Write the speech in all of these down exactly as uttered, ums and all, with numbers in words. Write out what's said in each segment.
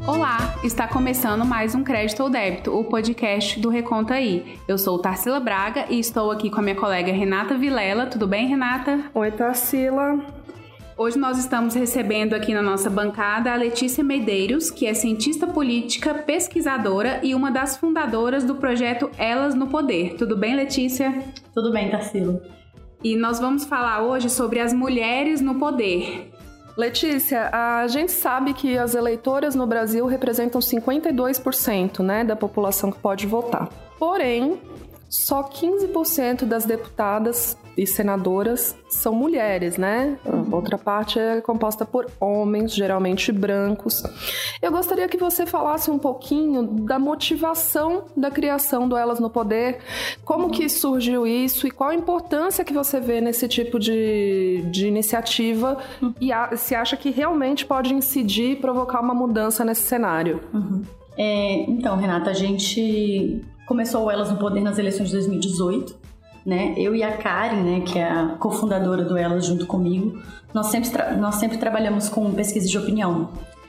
Olá, está começando mais um Crédito ou Débito, o podcast do Reconta Aí. Eu sou Tarsila Braga e estou aqui com a minha colega Renata Vilela. Tudo bem, Renata? Oi, Tarsila. Hoje nós estamos recebendo aqui na nossa bancada a Letícia Medeiros, que é cientista política, pesquisadora e uma das fundadoras do projeto Elas no Poder. Tudo bem, Letícia? Tudo bem, Tarsila. E nós vamos falar hoje sobre as mulheres no poder. Letícia, a gente sabe que as eleitoras no Brasil representam cinquenta e dois por cento, né, da população que pode votar. Porém, só quinze por cento das deputadas e senadoras são mulheres, né? A outra parte é composta por homens, geralmente brancos. Eu gostaria que você falasse um pouquinho da motivação da criação do Elas no Poder, como que surgiu isso e qual a importância que você vê nesse tipo de, de iniciativa e a, se acha que realmente pode incidir e provocar uma mudança nesse cenário. Uhum. É, então, Renata, a gente começou o Elas no Poder nas eleições de dois mil e dezoito. Né? Eu e a Karen, né, que é a cofundadora do Elas junto comigo, nós sempre, tra- nós sempre trabalhamos com pesquisa de opinião.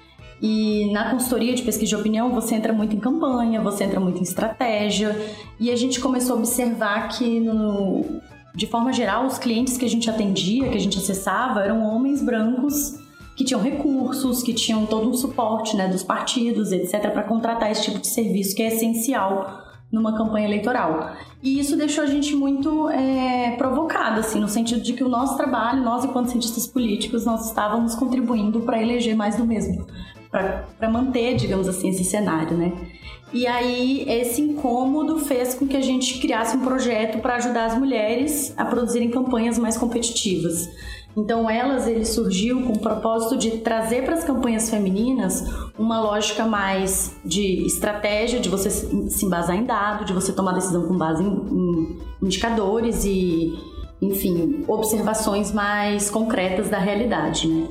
E na consultoria de pesquisa de opinião, você entra muito em campanha, você entra muito em estratégia. E a gente começou a observar que, no, de forma geral, os clientes que a gente atendia, que a gente acessava, eram homens brancos que tinham recursos, que tinham todo um suporte, né, dos partidos, etcétera, para contratar esse tipo de serviço que é essencial numa campanha eleitoral. E isso deixou a gente muito é, provocada, assim, no sentido de que o nosso trabalho, nós enquanto cientistas políticos, nós estávamos contribuindo para eleger mais do mesmo, para manter, digamos assim, esse cenário, né? E aí, esse incômodo fez com que a gente criasse um projeto para ajudar as mulheres a produzirem campanhas mais competitivas. Então, Elas, ele surgiu com o propósito de trazer para as campanhas femininas uma lógica mais de estratégia, de você se embasar em dados, de você tomar decisão com base em, em indicadores e, enfim, observações mais concretas da realidade, né?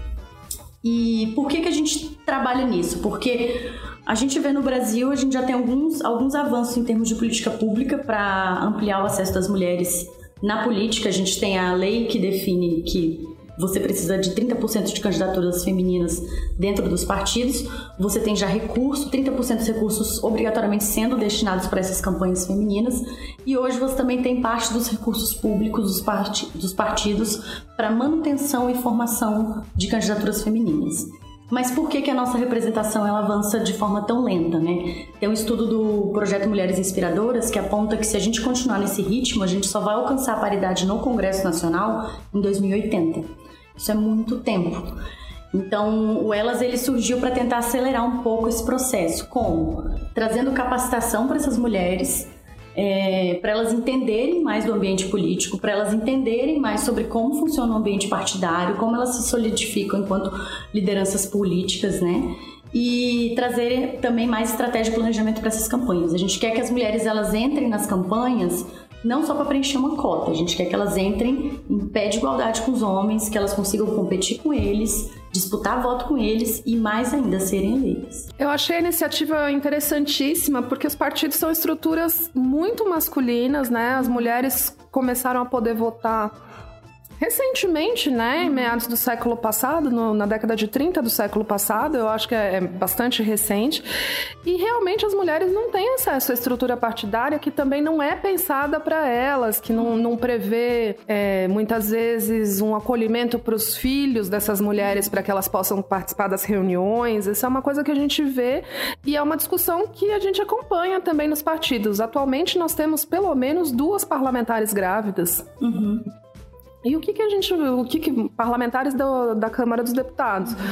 E por que que a gente trabalha nisso? Porque a gente vê no Brasil, a gente já tem alguns, alguns avanços em termos de política pública para ampliar o acesso das mulheres na política. A gente tem a lei que define que você precisa de trinta por cento de candidaturas femininas dentro dos partidos. Você tem já recurso, trinta por cento dos recursos obrigatoriamente sendo destinados para essas campanhas femininas. E hoje você também tem parte dos recursos públicos dos, part- dos partidos para manutenção e formação de candidaturas femininas. Mas por que que a nossa representação ela avança de forma tão lenta, né? Tem um estudo do Projeto Mulheres Inspiradoras que aponta que se a gente continuar nesse ritmo, a gente só vai alcançar a paridade no Congresso Nacional em dois mil e oitenta. Isso é muito tempo. Então, o Elas ele surgiu para tentar acelerar um pouco esse processo. Como? Trazendo capacitação para essas mulheres, É, para elas entenderem mais do ambiente político, para elas entenderem mais sobre como funciona o ambiente partidário, como elas se solidificam enquanto lideranças políticas, né? E trazer também mais estratégia de planejamento para essas campanhas. A gente quer que as mulheres elas entrem nas campanhas não só para preencher uma cota, a gente quer que elas entrem em pé de igualdade com os homens, que elas consigam competir com eles, disputar voto com eles e mais ainda serem eleitas. Eu achei a iniciativa interessantíssima porque os partidos são estruturas muito masculinas, né? As mulheres começaram a poder votar recentemente, né, em meados do século passado, no, na década de trinta do século passado, eu acho que é, é bastante recente, e realmente as mulheres não têm acesso à estrutura partidária que também não é pensada para elas, que não, não prevê é, muitas vezes um acolhimento para os filhos dessas mulheres para que elas possam participar das reuniões. Isso é uma coisa que a gente vê e é uma discussão que a gente acompanha também nos partidos. Atualmente nós temos pelo menos duas parlamentares grávidas. Uhum. E o que que a gente, o que que parlamentares do, da Câmara dos Deputados? Uhum.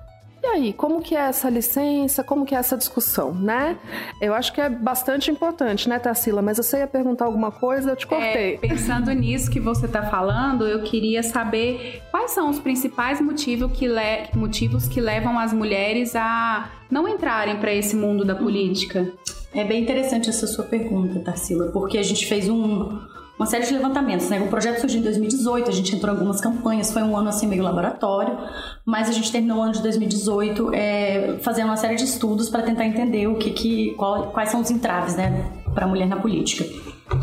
E aí, como que é essa licença, como que é essa discussão, né? Eu acho que é bastante importante, né, Tarsila? Mas você ia perguntar alguma coisa, eu te cortei. É, pensando nisso que você está falando, eu queria saber quais são os principais motivos que, le- motivos que levam as mulheres a não entrarem para esse mundo da política. É bem interessante essa sua pergunta, Tarsila, porque a gente fez um... uma série de levantamentos, né? O projeto surgiu em dois mil e dezoito, a gente entrou em algumas campanhas, foi um ano assim meio laboratório, mas a gente terminou o ano de dois mil e dezoito é, fazendo uma série de estudos para tentar entender o que, que, qual, quais são os entraves, né, para a mulher na política.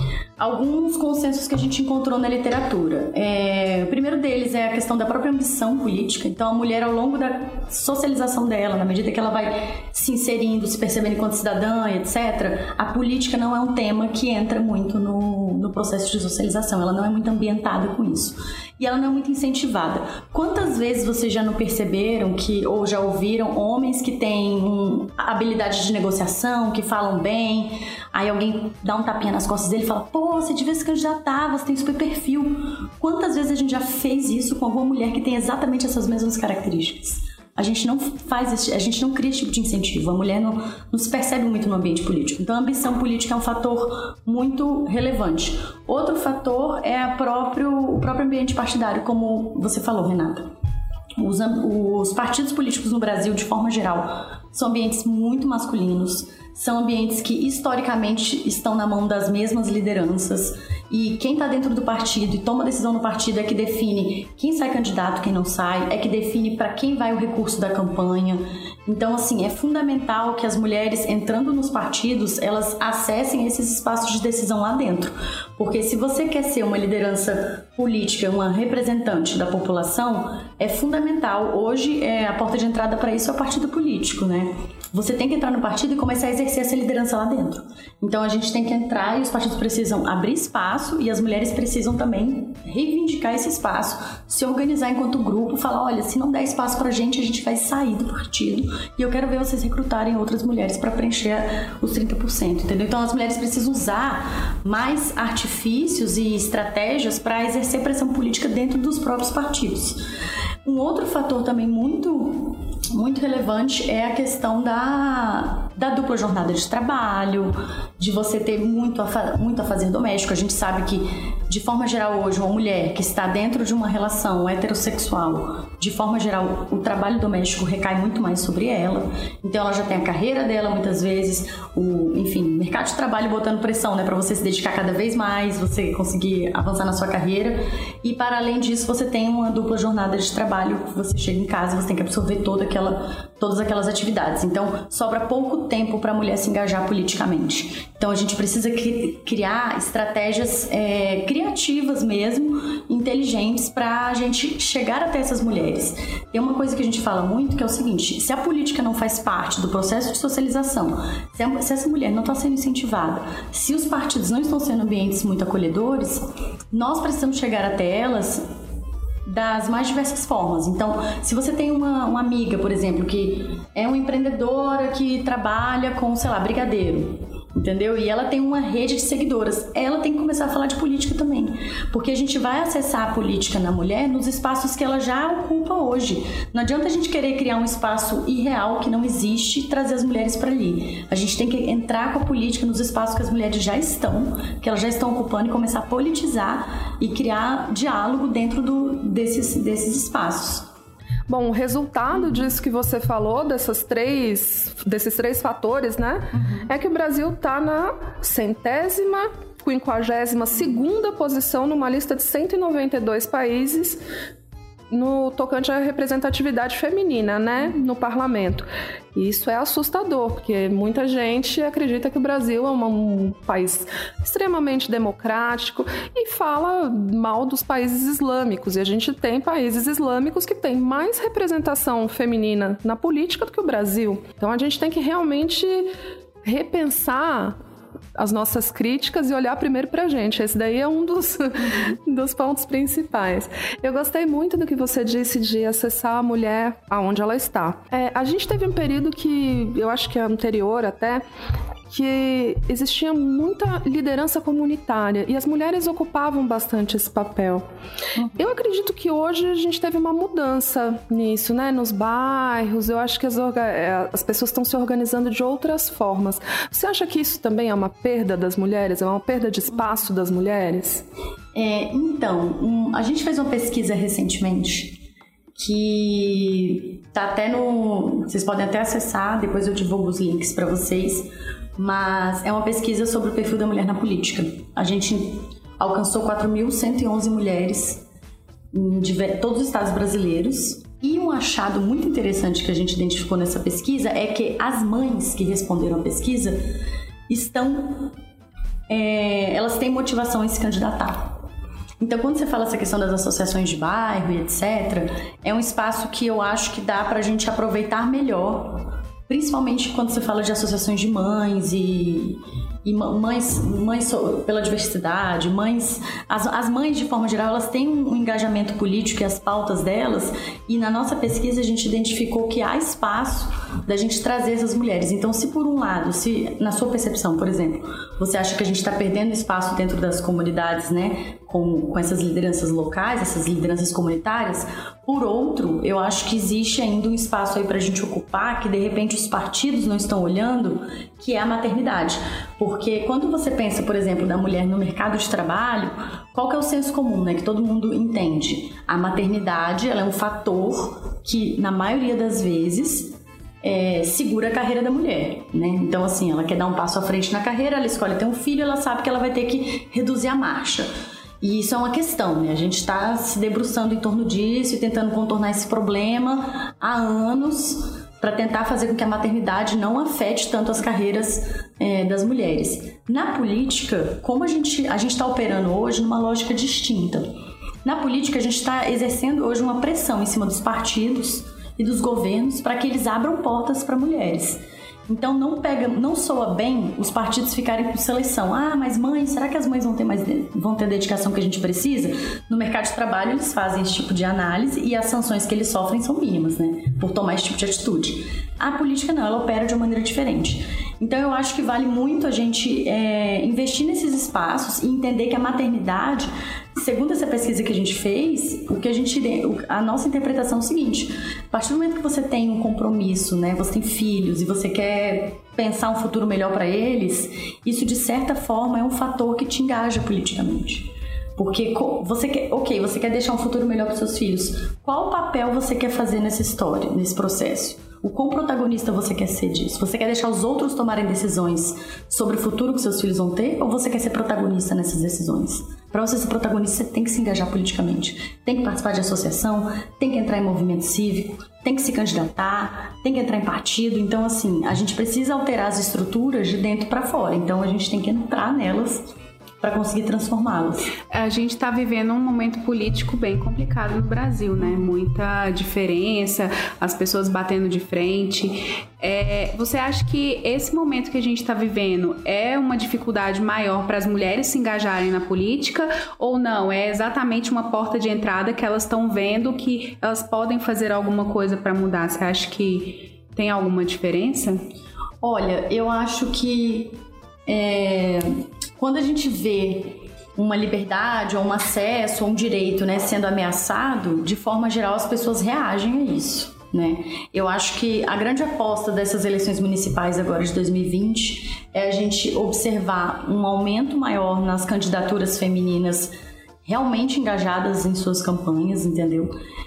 alguns consensos que a gente encontrou na literatura. É, o primeiro deles é a questão da própria ambição política. Então, a mulher, ao longo da socialização dela, na medida que ela vai se inserindo, se percebendo enquanto cidadã, etcétera, a política não é um tema que entra muito no, no processo de socialização. Ela não é muito ambientada com isso. E ela não é muito incentivada. Quantas vezes vocês já não perceberam que, ou já ouviram homens que têm um, habilidade de negociação, que falam bem, aí alguém dá um tapinha nas costas dele e fala, pô, você devia se candidatar, você tem super perfil. Quantas vezes a gente já fez isso com alguma mulher que tem exatamente essas mesmas características? A gente não faz esse, a gente não cria esse tipo de incentivo. A mulher não, não se percebe muito no ambiente político. Então, a ambição política é um fator muito relevante. Outro fator é a próprio, o próprio ambiente partidário, como você falou, Renata. Os, os partidos políticos no Brasil, de forma geral, são ambientes muito masculinos, são ambientes que historicamente estão na mão das mesmas lideranças, e quem está dentro do partido e toma decisão no partido é que define quem sai candidato, quem não sai, é que define para quem vai o recurso da campanha. Então, assim, é fundamental que as mulheres, entrando nos partidos, elas acessem esses espaços de decisão lá dentro. Porque se você quer ser uma liderança política, uma representante da população, é fundamental. Hoje, é, a porta de entrada para isso é o partido político, né? Você tem que entrar no partido e começar a exercer essa liderança lá dentro. Então, a gente tem que entrar e os partidos precisam abrir espaço e as mulheres precisam também reivindicar esse espaço, se organizar enquanto grupo, falar, olha, se não der espaço pra gente, a gente vai sair do partido e eu quero ver vocês recrutarem outras mulheres para preencher os trinta por cento, entendeu? Então, as mulheres precisam usar mais artifícios e estratégias para exercer pressão política dentro dos próprios partidos. Um outro fator também muito, muito relevante é a questão da, da dupla jornada de trabalho, de você ter muito a, muito a fazer doméstico. A gente sabe que, de forma geral, hoje, uma mulher que está dentro de uma relação heterossexual, de forma geral, o trabalho doméstico recai muito mais sobre ela. Então, ela já tem a carreira dela, muitas vezes, o, enfim, o mercado de trabalho botando pressão, né, para você se dedicar cada vez mais, você conseguir avançar na sua carreira. E, para além disso, você tem uma dupla jornada de trabalho. Você chega em casa, você tem que absorver toda aquela, todas aquelas atividades. Então, sobra pouco tempo para a mulher se engajar politicamente. Então, a gente precisa criar estratégias é, criativas mesmo, inteligentes, para a gente chegar até essas mulheres. Tem uma coisa que a gente fala muito, que é o seguinte: se a política não faz parte do processo de socialização, se, a, se essa mulher não está sendo incentivada, se os partidos não estão sendo ambientes muito acolhedores, nós precisamos chegar até elas das mais diversas formas. Então, se você tem uma, uma amiga, por exemplo, que é uma empreendedora que trabalha com, sei lá, brigadeiro, entendeu? E ela tem uma rede de seguidoras, ela tem que começar a falar de política também, porque a gente vai acessar a política na mulher nos espaços que ela já ocupa hoje. Não adianta a gente querer criar um espaço irreal que não existe e trazer as mulheres para ali. A gente tem que entrar com a política nos espaços que as mulheres já estão, que elas já estão ocupando, e começar a politizar e criar diálogo dentro do, desses, desses espaços. Bom, o resultado disso que você falou, dessas três, desses três fatores, né? Uhum. É que o Brasil está na centésima, quinquagésima segunda posição numa lista de cento e noventa e dois países no tocante à representatividade feminina, né, no parlamento. E isso é assustador, porque muita gente acredita que o Brasil é um país extremamente democrático e fala mal dos países islâmicos. E a gente tem países islâmicos que têm mais representação feminina na política do que o Brasil. Então a gente tem que realmente repensar as nossas críticas e olhar primeiro pra gente. Esse daí é um dos, dos pontos principais. Eu gostei muito do que você disse de acessar a mulher aonde ela está. É, a gente teve um período que, eu acho que é anterior até, que existia muita liderança comunitária e as mulheres ocupavam bastante esse papel. Uhum. Eu acredito que hoje a gente teve uma mudança nisso, né? Nos bairros, eu acho que as, orga... as pessoas estão se organizando de outras formas. Você acha que isso também é uma perda das mulheres? É uma perda de espaço das mulheres? É, então, um, a gente fez uma pesquisa recentemente que tá até no... Vocês podem até acessar, depois eu divulgo os links para vocês. Mas é uma pesquisa sobre o perfil da mulher na política. A gente alcançou quatro mil cento e onze mulheres em todos os estados brasileiros. E um achado muito interessante que a gente identificou nessa pesquisa é que as mães que responderam à pesquisa estão é, elas têm motivação em se candidatar. Então, quando você fala essa questão das associações de bairro e etcétera, é um espaço que eu acho que dá pra gente aproveitar melhor, principalmente quando você fala de associações de mães e, e mães, mães pela diversidade, mães, as, as mães de forma geral, elas têm um engajamento político e as pautas delas, e na nossa pesquisa a gente identificou que há espaço da gente trazer essas mulheres. Então, se por um lado, se na sua percepção, por exemplo, você acha que a gente está perdendo espaço dentro das comunidades, né, com, com essas lideranças locais, essas lideranças comunitárias, por outro, eu acho que existe ainda um espaço aí para a gente ocupar que de repente os partidos não estão olhando, que é a maternidade. Porque quando você pensa, por exemplo, da mulher no mercado de trabalho, qual que é o senso comum, né, que todo mundo entende? A maternidade, ela é um fator que, na maioria das vezes, é, segura a carreira da mulher, né? Então, assim, ela quer dar um passo à frente na carreira, ela escolhe ter um filho, ela sabe que ela vai ter que reduzir a marcha. E isso é uma questão, né? A gente está se debruçando em torno disso e tentando contornar esse problema há anos para tentar fazer com que a maternidade não afete tanto as carreiras é, das mulheres. Na política, como a gente a gente está operando hoje numa lógica distinta. Na política, a gente está exercendo hoje uma pressão em cima dos partidos e dos governos para que eles abram portas para mulheres. Então não pega, não soa bem os partidos ficarem com seleção. Ah, mas mães, será que as mães vão ter mais vão ter a dedicação que a gente precisa? No mercado de trabalho eles fazem esse tipo de análise e as sanções que eles sofrem são mínimas, né? Por tomar esse tipo de atitude. A política não, ela opera de uma maneira diferente. Então eu acho que vale muito a gente é, investir nesses espaços e entender que a maternidade, segundo essa pesquisa que a gente fez, o que a gente, a nossa interpretação é o seguinte: a partir do momento que você tem um compromisso, né, você tem filhos e você quer pensar um futuro melhor para eles, isso de certa forma é um fator que te engaja politicamente. Porque você quer, ok, você quer deixar um futuro melhor para seus filhos. Qual papel você quer fazer nessa história, nesse processo? O quão protagonista você quer ser disso? Você quer deixar os outros tomarem decisões sobre o futuro que seus filhos vão ter? Ou você quer ser protagonista nessas decisões? Para você ser protagonista, você tem que se engajar politicamente. Tem que participar de associação, tem que entrar em movimento cívico, tem que se candidatar, tem que entrar em partido. Então, assim, a gente precisa alterar as estruturas de dentro para fora. Então, a gente tem que entrar nelas para conseguir transformá-los. A gente está vivendo um momento político bem complicado no Brasil, né? Muita diferença, as pessoas batendo de frente. É, você acha que esse momento que a gente está vivendo é uma dificuldade maior para as mulheres se engajarem na política ou não? É exatamente uma porta de entrada que elas estão vendo que elas podem fazer alguma coisa para mudar? Você acha que tem alguma diferença? Olha, eu acho que é... quando a gente vê uma liberdade ou um acesso ou um direito, né, sendo ameaçado, de forma geral as pessoas reagem a isso, né? Eu acho que a grande aposta dessas eleições municipais agora de dois mil e vinte é a gente observar um aumento maior nas candidaturas femininas realmente engajadas em suas campanhas, entendeu?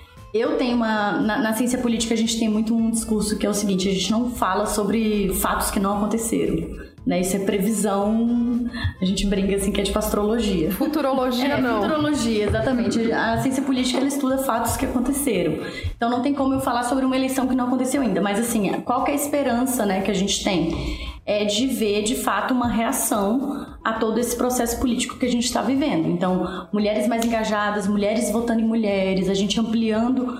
Eu tenho uma... Na, na ciência política a gente tem muito um discurso que é o seguinte: a gente não fala sobre fatos que não aconteceram. Né, isso é previsão, a gente brinca assim que é tipo astrologia. Futurologia é, não. Futurologia, exatamente. A ciência política, ela estuda fatos que aconteceram. Então não tem como eu falar sobre uma eleição que não aconteceu ainda, mas assim, qual que é a esperança, né, que a gente tem? É de ver, de fato, uma reação a todo esse processo político que a gente está vivendo. Então, mulheres mais engajadas, mulheres votando em mulheres, a gente ampliando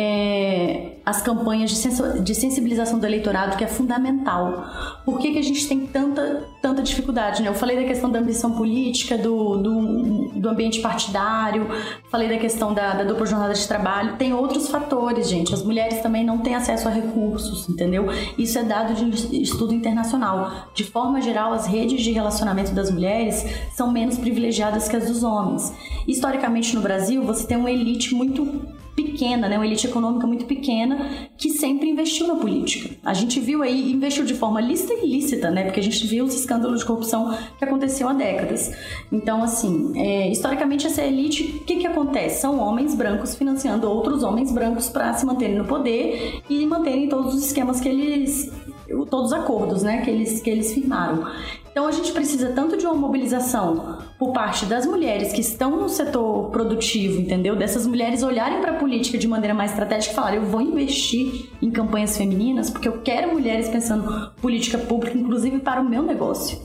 é, as campanhas de, sens- de sensibilização do eleitorado, que é fundamental. Por que que a gente tem tanta, tanta dificuldade, né? Eu falei da questão da ambição política, do, do, do ambiente partidário, falei da questão da, da dupla jornada de trabalho. Tem outros fatores, gente. As mulheres também não têm acesso a recursos, entendeu? Isso é dado de estudo internacional. De forma geral, as redes de relacionamento das mulheres são menos privilegiadas que as dos homens. Historicamente, no Brasil, você tem uma elite muito pequena, né? Uma elite econômica muito pequena que sempre investiu na política. A gente viu aí, investiu de forma lícita e ilícita, né? Porque a gente viu os escândalos de corrupção que aconteciam há décadas. Então, assim, é, historicamente, essa elite, o que que acontece? São homens brancos financiando outros homens brancos para se manterem no poder e manterem todos os esquemas que eles... todos os acordos, né, que eles, que eles firmaram. Então a gente precisa tanto de uma mobilização por parte das mulheres que estão no setor produtivo, entendeu? Dessas mulheres olharem para a política de maneira mais estratégica e falarem: eu vou investir em campanhas femininas porque eu quero mulheres pensando política pública, inclusive para o meu negócio.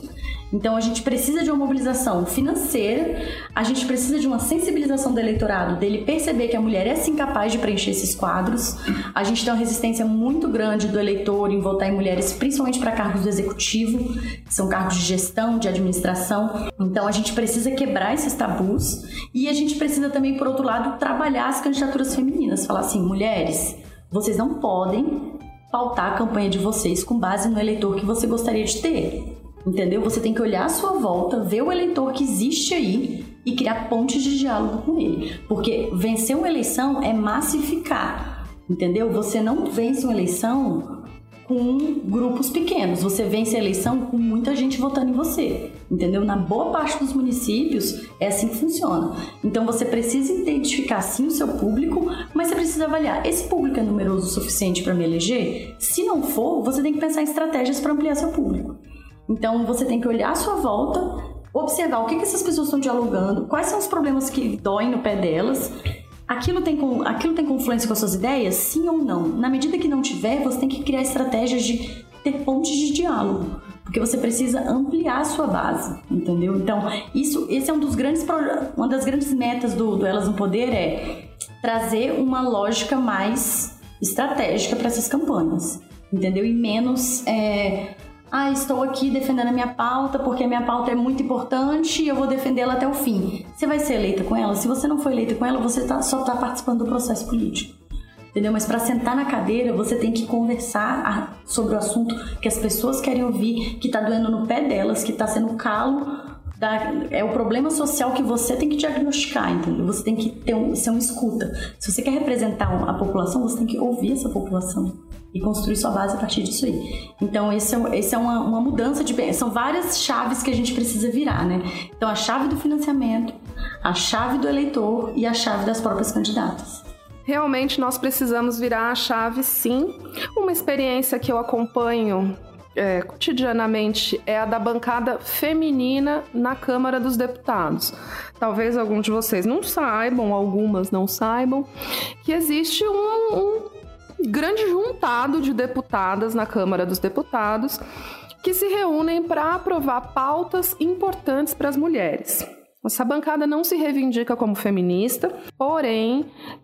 Então a gente precisa de uma mobilização financeira, a gente precisa de uma sensibilização do eleitorado, dele perceber que a mulher é sim capaz de preencher esses quadros. A gente tem uma resistência muito grande do eleitor em votar em mulheres, principalmente para cargos do executivo, que são cargos de gestão, de administração. Então a gente precisa quebrar esses tabus e a gente precisa também, por outro lado, trabalhar as candidaturas femininas. Falar assim, mulheres, vocês não podem pautar a campanha de vocês com base no eleitor que você gostaria de ter. Entendeu? Você tem que olhar à sua volta, ver o eleitor que existe aí e criar pontes de diálogo com ele. Porque vencer uma eleição é massificar, entendeu? Você não vence uma eleição com grupos pequenos, você vence a eleição com muita gente votando em você, entendeu? Na boa parte dos municípios é assim que funciona. Então você precisa identificar sim o seu público, mas você precisa avaliar, esse público é numeroso o suficiente para me eleger? Se não for, você tem que pensar em estratégias para ampliar seu público. Então, você tem que olhar à sua volta, observar o que, que essas pessoas estão dialogando, quais são os problemas que doem no pé delas, aquilo tem, aquilo tem confluência com as suas ideias, sim ou não? Na medida que não tiver, você tem que criar estratégias de ter pontes de diálogo, porque você precisa ampliar a sua base, entendeu? Então, isso, esse é um dos grandes, uma das grandes metas do, do Elas no Poder, é trazer uma lógica mais estratégica para essas campanhas, entendeu? E menos... É, ah, estou aqui defendendo a minha pauta porque a minha pauta é muito importante e eu vou defendê-la até o fim. Você vai ser eleita com ela? Se você não for eleita com ela, você tá, só está participando do processo político. Entendeu? Mas para sentar na cadeira, você tem que conversar sobre o assunto que as pessoas querem ouvir, que está doendo no pé delas, que está sendo calo. Da, é o problema social que você tem que diagnosticar, entendeu? Você tem que ter um, ser uma escuta. Se você quer representar a população, você tem que ouvir essa população e construir sua base a partir disso aí. Então, esse é, esse é uma, uma mudança de... São várias chaves que a gente precisa virar, né? Então, a chave do financiamento, a chave do eleitor e a chave das próprias candidatas. Realmente, nós precisamos virar a chave, sim. Uma experiência que eu acompanho é, cotidianamente é a da bancada feminina na Câmara dos Deputados. Talvez alguns de vocês não saibam, algumas não saibam, que existe um... um grande juntado de deputadas na Câmara dos Deputados que se reúnem para aprovar pautas importantes para as mulheres. Essa bancada não se reivindica como feminista, porém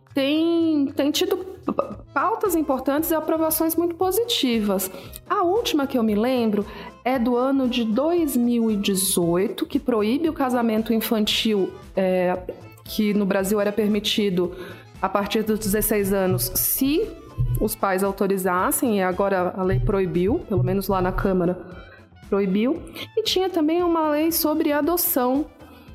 tem, tem tido pautas importantes e aprovações muito positivas. A última que eu me lembro é do ano de dois mil e dezoito, que proíbe o casamento infantil, é, que no Brasil era permitido a partir dos dezesseis anos, se os pais autorizassem, e agora a lei proibiu, pelo menos lá na Câmara proibiu. E tinha também uma lei sobre adoção,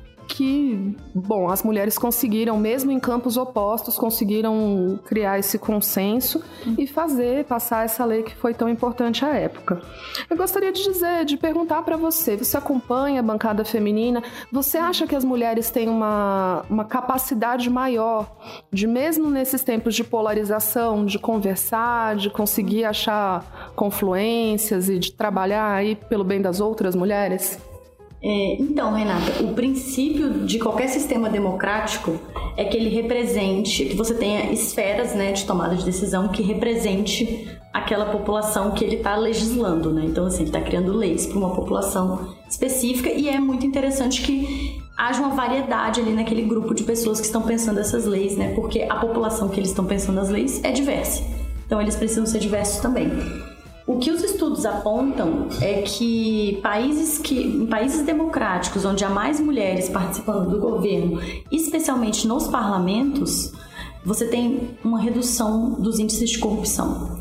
que, bom, as mulheres conseguiram, mesmo em campos opostos, conseguiram criar esse consenso e fazer, passar essa lei que foi tão importante à época. Eu gostaria de dizer, de perguntar para você, você acompanha a bancada feminina, você acha que as mulheres têm uma, uma capacidade maior de, mesmo nesses tempos de polarização, de conversar, de conseguir achar confluências e de trabalhar aí pelo bem das outras mulheres? É, então, Renata, o princípio de qualquer sistema democrático é que ele represente, que você tenha esferas, né, de tomada de decisão que represente aquela população que ele está legislando, né? Então, assim, ele está criando leis para uma população específica e é muito interessante que haja uma variedade ali naquele grupo de pessoas que estão pensando essas leis, né? Porque a população que eles estão pensando as leis é diversa. Então, eles precisam ser diversos também. O que os estudos apontam é que países que, em países democráticos, onde há mais mulheres participando do governo, especialmente nos parlamentos, você tem uma redução dos índices de corrupção.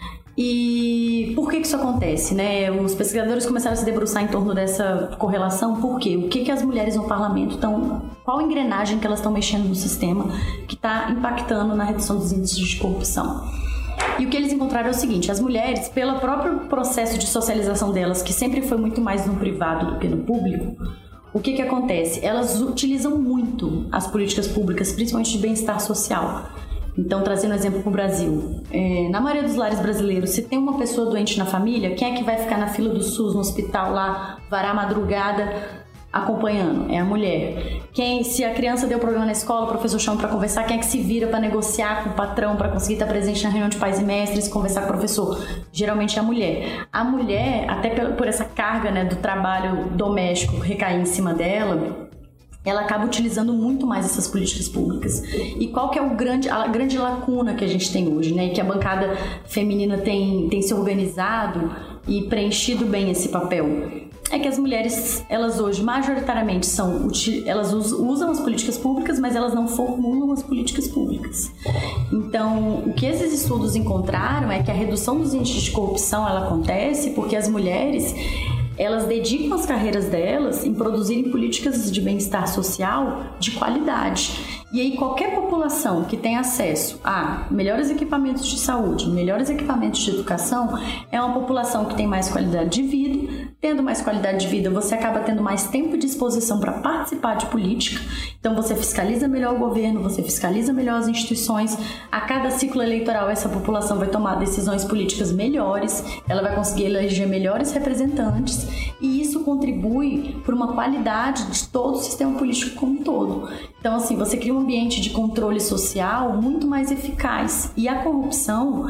E por que que isso acontece, né? Os pesquisadores começaram a se debruçar em torno dessa correlação. Por quê? O que que as mulheres no parlamento estão... Qual a engrenagem que elas estão mexendo no sistema que está impactando na redução dos índices de corrupção? E o que eles encontraram é o seguinte: as mulheres, pelo próprio processo de socialização delas, que sempre foi muito mais no privado do que no público, o que que acontece? Elas utilizam muito as políticas públicas, principalmente de bem-estar social. Então, trazendo um exemplo para o Brasil, é, na maioria dos lares brasileiros, se tem uma pessoa doente na família, quem é que vai ficar na fila do SUS, no hospital lá, varar a madrugada, acompanhando? É a mulher. Quem, se a criança deu problema na escola, o professor chama para conversar, quem é que se vira para negociar com o patrão, para conseguir estar presente na reunião de pais e mestres, conversar com o professor? Geralmente é a mulher. A mulher, até por essa carga, né, do trabalho doméstico recair em cima dela, ela acaba utilizando muito mais essas políticas públicas. E qual que é o grande, a grande lacuna que a gente tem hoje, né? E que a bancada feminina tem, tem se organizado e preenchido bem esse papel? É que as mulheres, elas hoje majoritariamente são, elas usam as políticas públicas, mas elas não formulam as políticas públicas. Então, o que esses estudos encontraram é que a redução dos índices de corrupção, ela acontece porque as mulheres, elas dedicam as carreiras delas em produzirem políticas de bem-estar social de qualidade. E aí qualquer população que tem acesso a melhores equipamentos de saúde, melhores equipamentos de educação, é uma população que tem mais qualidade de vida. Tendo mais qualidade de vida, você acaba tendo mais tempo e disposição para participar de política. Então você fiscaliza melhor o governo, você fiscaliza melhor as instituições. A cada ciclo eleitoral, essa população vai tomar decisões políticas melhores, ela vai conseguir eleger melhores representantes, e isso contribui para uma qualidade de todo o sistema político como um todo. Então, assim, você cria um ambiente de controle social muito mais eficaz. E a corrupção,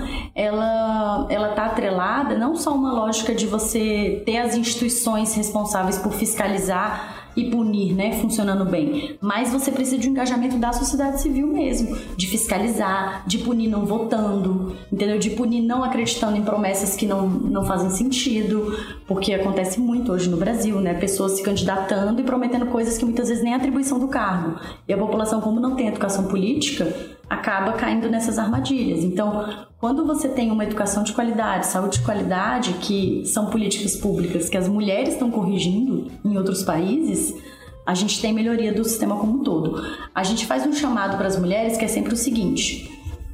ela ela está atrelada não só a uma lógica de você ter as instituições responsáveis por fiscalizar e punir, né, funcionando bem, mas você precisa de um engajamento da sociedade civil mesmo, de fiscalizar, de punir não votando, entendeu? De punir não acreditando em promessas que não, não fazem sentido, porque acontece muito hoje no Brasil, né, pessoas se candidatando e prometendo coisas que muitas vezes nem é atribuição do cargo, e a população, como não tem educação política, acaba caindo nessas armadilhas. Então, quando você tem uma educação de qualidade, saúde de qualidade, que são políticas públicas que as mulheres estão corrigindo em outros países, a gente tem melhoria do sistema como um todo. A gente faz um chamado para as mulheres que é sempre o seguinte: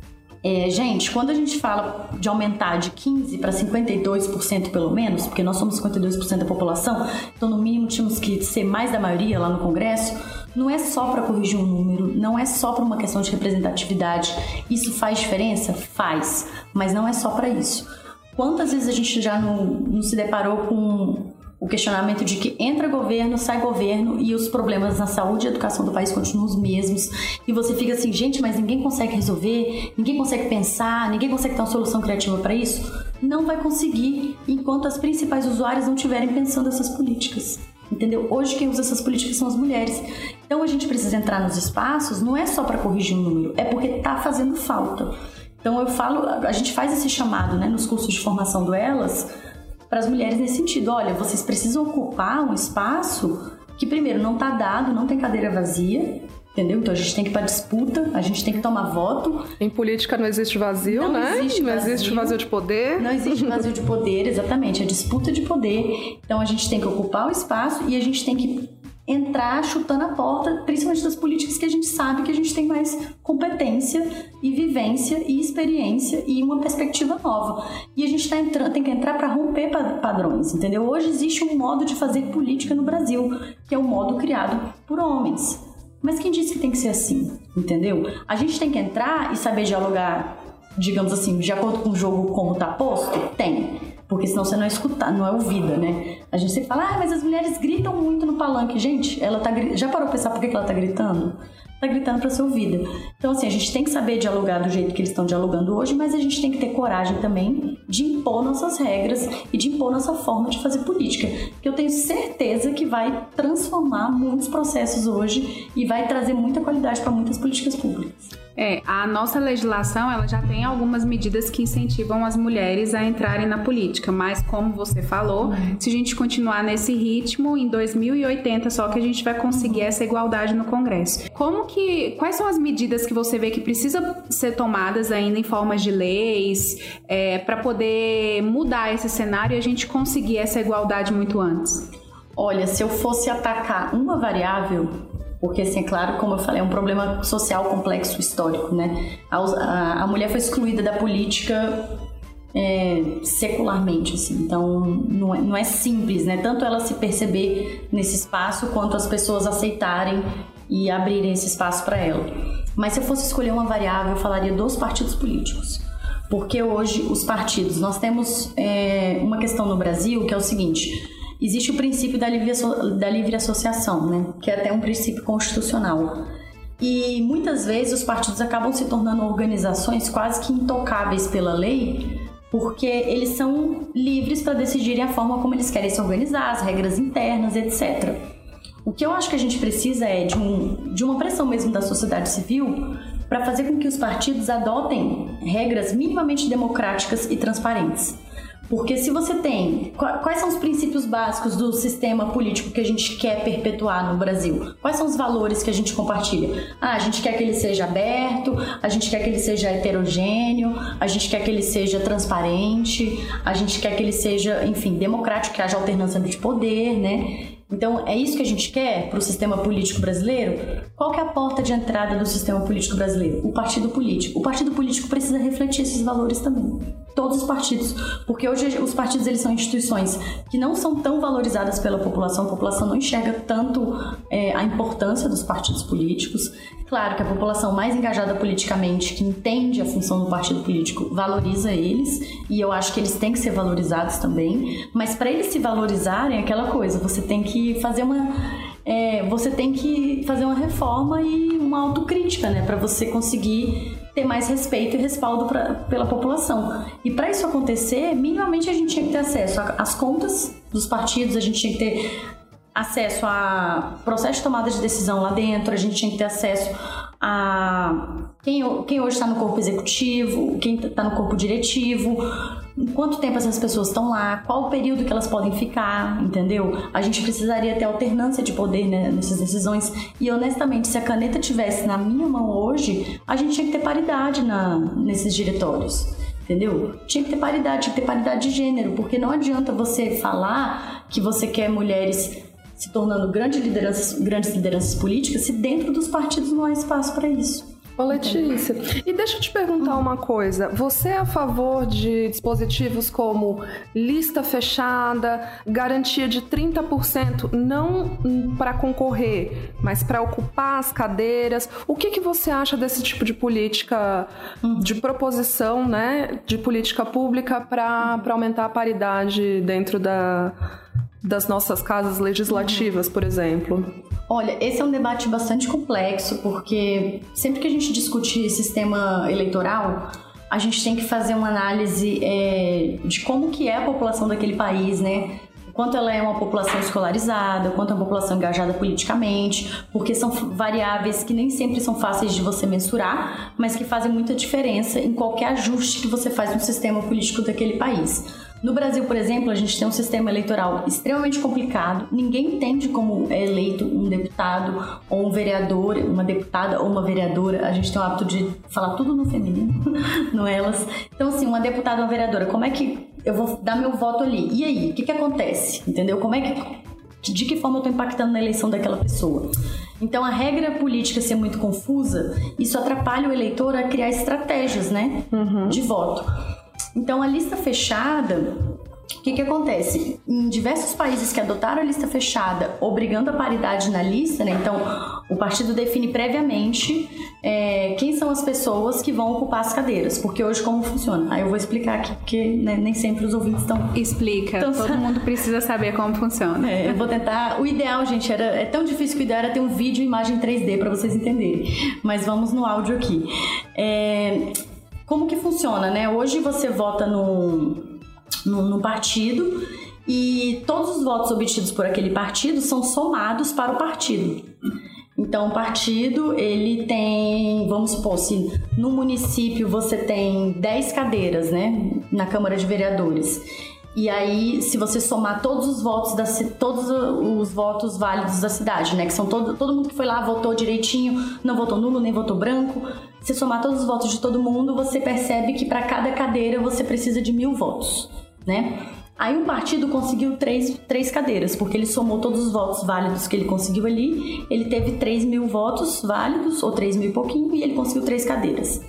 é, gente, quando a gente fala de aumentar de quinze para cinquenta e dois por cento pelo menos, porque nós somos cinquenta e dois por cento da população, então no mínimo tínhamos que ser mais da maioria lá no Congresso, não é só para corrigir um número, não é só para uma questão de representatividade. Isso faz diferença? Faz, mas não é só para isso. Quantas vezes a gente já não, não se deparou com o questionamento de que entra governo, sai governo e os problemas na saúde e educação do país continuam os mesmos, e você fica assim, gente, mas ninguém consegue resolver, ninguém consegue pensar, ninguém consegue ter uma solução criativa para isso? Não vai conseguir enquanto as principais usuárias não estiverem pensando essas políticas. Entendeu? Hoje quem usa essas políticas são as mulheres. Então a gente precisa entrar nos espaços, não é só para corrigir um número, é porque está fazendo falta. Então eu falo, a gente faz esse chamado, né, nos cursos de formação do Elas, para as mulheres nesse sentido. Olha, vocês precisam ocupar um espaço que primeiro não está dado, não tem cadeira vazia, entendeu? Então a gente tem que ir para disputa, a gente tem que tomar voto. Em política não existe vazio, não né? Existe não vazio. existe vazio de poder. Não existe vazio de poder, exatamente, é disputa de poder. Então a gente tem que ocupar o espaço e a gente tem que entrar chutando a porta, principalmente das políticas que a gente sabe que a gente tem mais competência e vivência e experiência e uma perspectiva nova. E a gente tá entrando, tem que entrar para romper padrões, entendeu? Hoje existe um modo de fazer política no Brasil, que é o modo criado por homens. Mas quem disse que tem que ser assim, entendeu? A gente tem que entrar e saber dialogar, digamos assim, de acordo com o jogo como tá posto? Tem. Porque senão você não é escutada, não é ouvida, né? A gente sempre fala, ah, mas as mulheres gritam muito no palanque. Gente, ela tá, já parou pra pensar por que ela tá gritando? Tá gritando pra ser ouvida. Então, assim, a gente tem que saber dialogar do jeito que eles estão dialogando hoje, mas a gente tem que ter coragem também de impor nossas regras e de impor nossa forma de fazer política. Que eu tenho certeza que vai transformar muitos processos hoje e vai trazer muita qualidade para muitas políticas públicas. É, a nossa legislação, ela já tem algumas medidas que incentivam as mulheres a entrarem na política, mas como você falou, uhum. se a gente continuar nesse ritmo, em dois mil e oitenta só que a gente vai conseguir essa igualdade no Congresso. Como que, quais são as medidas que você vê que precisam ser tomadas ainda em formas de leis, é, para poder mudar esse cenário e a gente conseguir essa igualdade muito antes? Olha, se eu fosse atacar uma variável... Porque, assim, é claro, como eu falei, é um problema social complexo, histórico, né? A, a, a mulher foi excluída da política é, secularmente, assim. Então, não é, não é simples, né? Tanto ela se perceber nesse espaço, quanto as pessoas aceitarem e abrirem esse espaço para ela. Mas se eu fosse escolher uma variável, eu falaria dos partidos políticos. Porque hoje, os partidos... Nós temos é, uma questão no Brasil que é o seguinte... existe o princípio da livre, da livre associação, né? Que é até um princípio constitucional. E muitas vezes os partidos acabam se tornando organizações quase que intocáveis pela lei, porque eles são livres para decidirem a forma como eles querem se organizar, as regras internas, etcétera. O que eu acho que a gente precisa é de, um, de uma pressão mesmo da sociedade civil para fazer com que os partidos adotem regras minimamente democráticas e transparentes. Porque se você tem... Quais são os princípios básicos do sistema político que a gente quer perpetuar no Brasil? Quais são os valores que a gente compartilha? Ah, a gente quer que ele seja aberto, a gente quer que ele seja heterogêneo, a gente quer que ele seja transparente, a gente quer que ele seja, enfim, democrático, que haja alternância de poder, né? Então, é isso que a gente quer para o sistema político brasileiro? Qual que é a porta de entrada do sistema político brasileiro? O partido político. O partido político precisa refletir esses valores também. Todos os partidos. Porque hoje os partidos eles são instituições que não são tão valorizadas pela população. A população não enxerga tanto é, a importância dos partidos políticos. Claro que a população mais engajada politicamente, que entende a função do partido político, valoriza eles. E eu acho que eles têm que ser valorizados também. Mas para eles se valorizarem, é aquela coisa. Você tem que fazer uma... É, você tem que fazer uma reforma e uma autocrítica, né, para você conseguir ter mais respeito e respaldo pra, pela população. E para isso acontecer, minimamente a gente tinha que ter acesso às contas dos partidos, a gente tinha que ter acesso a processo de tomada de decisão lá dentro, a gente tinha que ter acesso a quem, quem hoje está no corpo executivo, quem está no corpo diretivo, quanto tempo essas pessoas estão lá, qual o período que elas podem ficar, entendeu? A gente precisaria ter alternância de poder, né, nessas decisões. E honestamente, se a caneta tivesse na minha mão hoje, a gente tinha que ter paridade na, nesses diretórios. Entendeu? Tinha que ter paridade, tinha que ter paridade de gênero, porque não adianta você falar que você quer mulheres se tornando grandes lideranças, grandes lideranças políticas se dentro dos partidos não há espaço para isso. Ô Letícia, e deixa eu te perguntar uma coisa. Você é a favor de dispositivos como lista fechada, garantia de trinta por cento, não para concorrer, mas para ocupar as cadeiras? O que, que você acha desse tipo de política, de proposição, né, de política pública para para aumentar a paridade dentro da, das nossas casas legislativas, por exemplo? Olha, esse é um debate bastante complexo, porque sempre que a gente discute sistema eleitoral, a gente tem que fazer uma análise é, de como que é a população daquele país, né? Quanto ela é uma população escolarizada, quanto é uma população engajada politicamente, porque são variáveis que nem sempre são fáceis de você mensurar, mas que fazem muita diferença em qualquer ajuste que você faz no sistema político daquele país. No Brasil, por exemplo, a gente tem um sistema eleitoral extremamente complicado. Ninguém entende como é eleito um deputado ou um vereador, uma deputada ou uma vereadora. A gente tem o hábito de falar tudo no feminino, não elas. Então, assim, uma deputada ou uma vereadora, como é que eu vou dar meu voto ali? E aí? O que que acontece? Entendeu? Como é que... De que forma eu estou impactando na eleição daquela pessoa? Então, a regra política ser muito confusa, isso atrapalha o eleitor a criar estratégias, né, uhum. de voto. Então, a lista fechada, o que que acontece? Em diversos países que adotaram a lista fechada, obrigando a paridade na lista, né? Então, o partido define previamente é, quem são as pessoas que vão ocupar as cadeiras, porque hoje como funciona? Aí eu vou explicar aqui, porque né, nem sempre os ouvintes estão... Explica, então, todo mundo precisa saber como funciona. É, eu vou tentar... O ideal, gente, era, é tão difícil que o ideal era ter um vídeo e imagem três D para vocês entenderem, mas vamos no áudio aqui. É... Como que funciona, né? Hoje você vota no, no, no partido e todos os votos obtidos por aquele partido são somados para o partido. Então, o partido, ele tem, vamos supor, se no município você tem dez cadeiras, né? Na Câmara de Vereadores. E aí, se você somar todos os votos da, todos os votos válidos da cidade, né? Que são todo, todo mundo que foi lá, votou direitinho, não votou nulo, nem votou branco. Se somar todos os votos de todo mundo, você percebe que para cada cadeira você precisa de mil votos, né? Aí um partido conseguiu três, três cadeiras, porque ele somou todos os votos válidos que ele conseguiu ali. Ele teve três mil votos válidos, ou três mil e pouquinho, e ele conseguiu três cadeiras.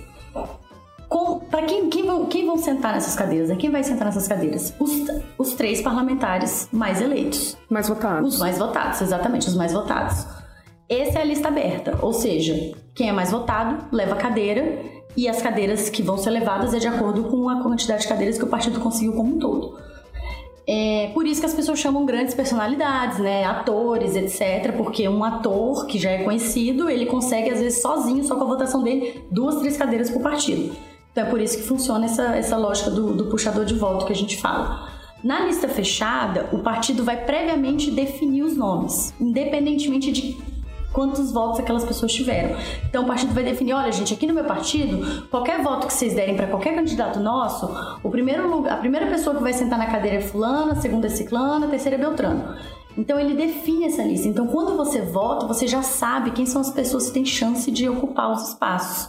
Para quem, quem, vão, quem vão sentar nessas cadeiras? Né? Quem vai sentar nessas cadeiras? Os, os três parlamentares mais eleitos. Mais votados. Os mais votados, exatamente, os mais votados. Essa é a lista aberta, ou seja, quem é mais votado leva a cadeira e as cadeiras que vão ser levadas é de acordo com a quantidade de cadeiras que o partido conseguiu como um todo. É por isso que as pessoas chamam grandes personalidades, né? Atores, etcétera. Porque um ator que já é conhecido, ele consegue, às vezes, sozinho, só com a votação dele, duas, três cadeiras por partido. Então é por isso que funciona essa, essa lógica do, do puxador de voto que a gente fala. Na lista fechada, o partido vai previamente definir os nomes, independentemente de quantos votos aquelas pessoas tiveram. Então o partido vai definir, olha gente, aqui no meu partido, qualquer voto que vocês derem para qualquer candidato nosso, o primeiro lugar, a primeira pessoa que vai sentar na cadeira é fulana, a segunda é ciclana, a terceira é beltrano. Então ele define essa lista. Então quando você vota, você já sabe quem são as pessoas que têm chance de ocupar os espaços.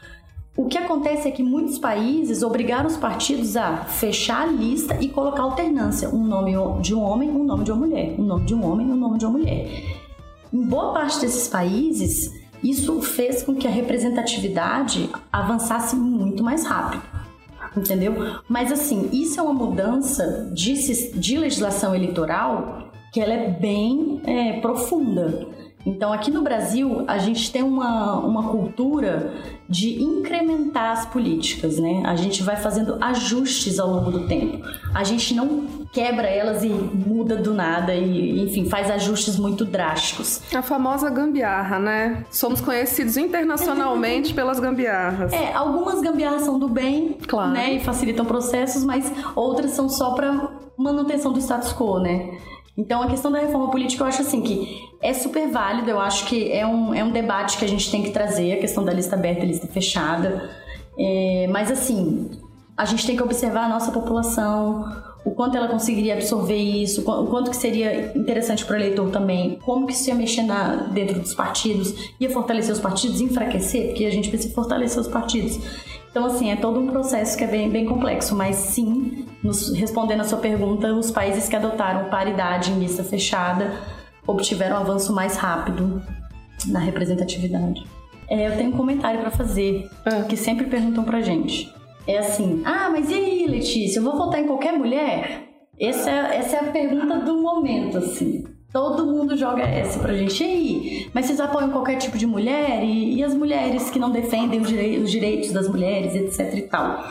O que acontece é que muitos países obrigaram os partidos a fechar a lista e colocar alternância. Um nome de um homem, um nome de uma mulher. Um nome de um homem, um nome de uma mulher. Em boa parte desses países, isso fez com que a representatividade avançasse muito mais rápido. Entendeu? Mas assim, isso é uma mudança de, de legislação eleitoral que ela é bem é, profunda. Então, aqui no Brasil, a gente tem uma, uma cultura de incrementar as políticas, né? A gente vai fazendo ajustes ao longo do tempo. A gente não quebra elas e muda do nada e, enfim, faz ajustes muito drásticos. A famosa gambiarra, né? Somos conhecidos internacionalmente pelas gambiarras. É, algumas gambiarras são do bem, claro, né? E facilitam processos, mas outras são só para manutenção do status quo, né? Então, a questão da reforma política, eu acho assim que é super válida, eu acho que é um, é um debate que a gente tem que trazer, a questão da lista aberta e lista fechada. É, mas, assim, a gente tem que observar a nossa população, o quanto ela conseguiria absorver isso, o quanto que seria interessante para o eleitor também, como que isso ia mexer na, dentro dos partidos, ia fortalecer os partidos, enfraquecer, porque a gente precisa fortalecer os partidos. Então, assim, é todo um processo que é bem, bem complexo, mas sim, nos, respondendo a sua pergunta, os países que adotaram paridade em lista fechada obtiveram um avanço mais rápido na representatividade. É, eu tenho um comentário para fazer, é. que sempre perguntam pra gente. É assim, ah, mas e aí, Letícia, eu vou votar em qualquer mulher? Essa é, essa é a pergunta do momento, assim. Todo mundo joga essa pra gente. E aí? Mas vocês apoiam qualquer tipo de mulher? E, e as mulheres que não defendem os, direi- os direitos das mulheres, etc e tal?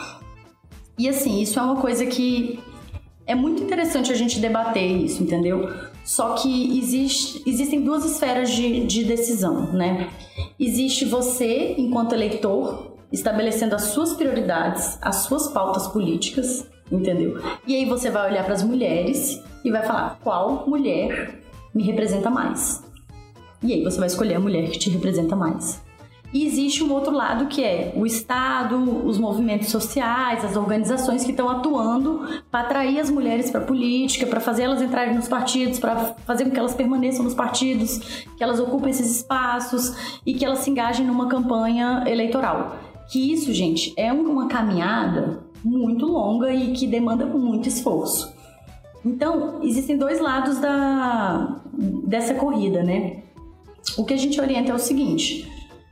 E assim, isso é uma coisa que é muito interessante a gente debater isso, entendeu? Só que existe, existem duas esferas de, de decisão, né? Existe você, enquanto eleitor, estabelecendo as suas prioridades, as suas pautas políticas, entendeu? E aí você vai olhar para as mulheres e vai falar qual mulher me representa mais. E aí você vai escolher a mulher que te representa mais. E existe um outro lado que é o Estado, os movimentos sociais, as organizações que estão atuando para atrair as mulheres para a política, para fazer elas entrarem nos partidos, para fazer com que elas permaneçam nos partidos, que elas ocupem esses espaços e que elas se engajem numa campanha eleitoral. Que isso, gente, é uma caminhada muito longa e que demanda muito esforço. Então, existem dois lados da, dessa corrida, né? O que a gente orienta é o seguinte,